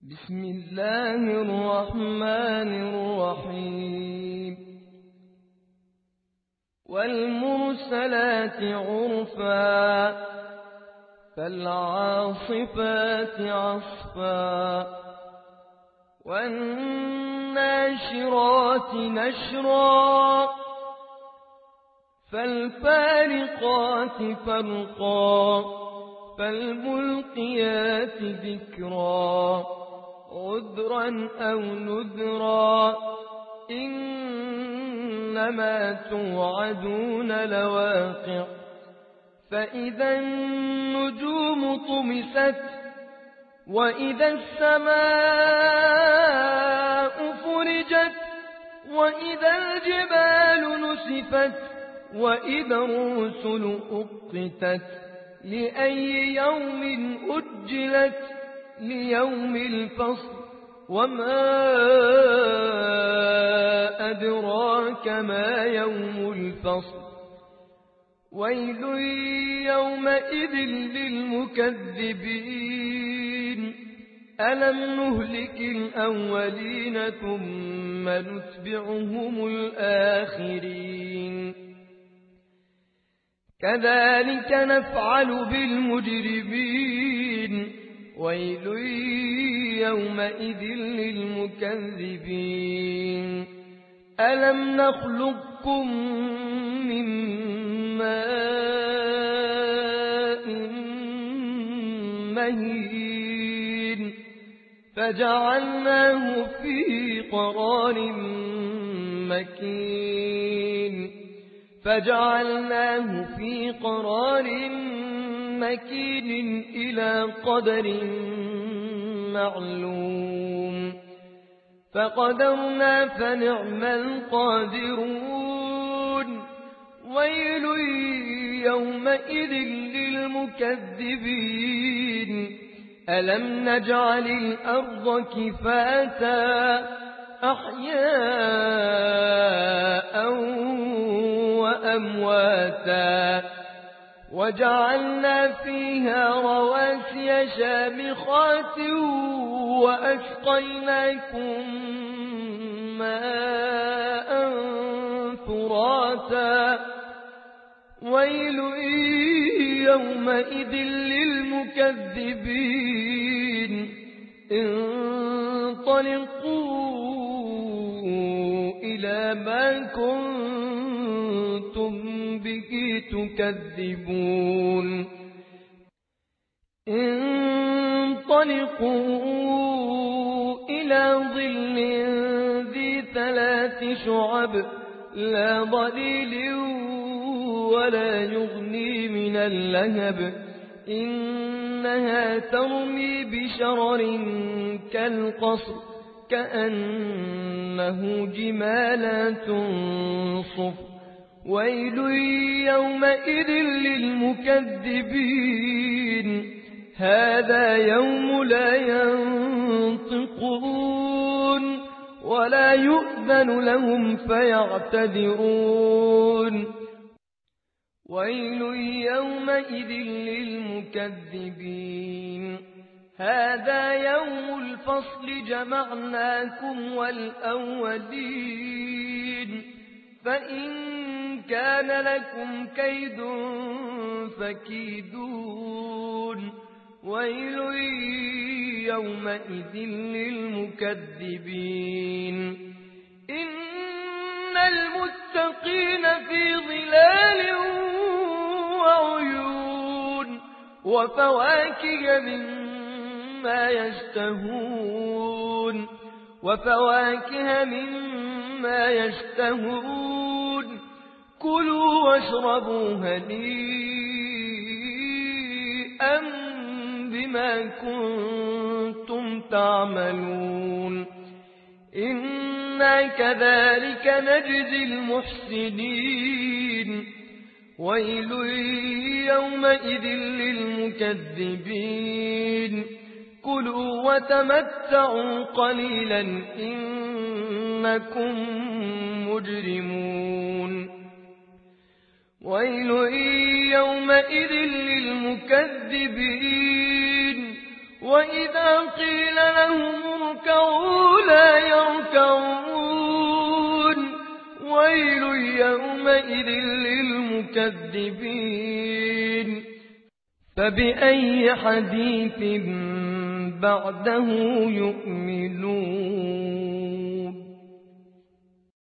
بسم الله الرحمن الرحيم والمرسلات عرفا فالعاصفات عصفا والناشرات نشرا فالفارقات فرقا فالملقيات ذكرا عذرا أو نذرا إنما توعدون لواقع فإذا النجوم طمست وإذا السماء فرجت وإذا الجبال نسفت وإذا الرسل أقتت لأي يوم أجلت ليوم الفصل وما أدراك ما يوم الفصل ويل يومئذ للمكذبين ألم نهلك الأولين ثم نتبعهم الآخرين كذلك نفعل بالمجرمين ويل يومئذ للمكذبين ألم نخلقكم من ماء مهين فجعلناه في قرار مكين إلى قدر معلوم فقدرنا فنعم القادرون ويل يومئذ للمكذبين ألم نجعل الأرض كفاتا أحياء وأمواتا وجعلنا فيها رواسي شامخات وأسقيناكم ماء فراتا ويل يومئذ للمكذبين انطلقوا إلى ما كنتم به تكذبون انطلقوا إلى ظل ذي 3 شعب لا ظليل ولا يغني من اللهب إنها ترمي بشرر كالقصر كأنه جمالات صفر ويل يومئذ للمكذبين هذا يوم لا ينطقون ولا يؤذن لهم فيعتذرون ويل يومئذ للمكذبين هذا يوم الفصل جمعناكم والأولين فإن كان لكم كيد فكيدون ويل يومئذ للمكذبين إن المتقين في ظلال وعيون وفواكه مما يشتهون كلوا واشربوا هنيئا بما كنتم تعملون إنا كذلك نجزي المحسنين ويل يومئذ للمكذبين كلوا وتمتعوا قليلا إنكم مجرمون ويل يومئذ للمكذبين وإذا قيل لهم يركعوا لا يركعون ويل يومئذ للمكذبين فبأي حديث بعده يؤمنون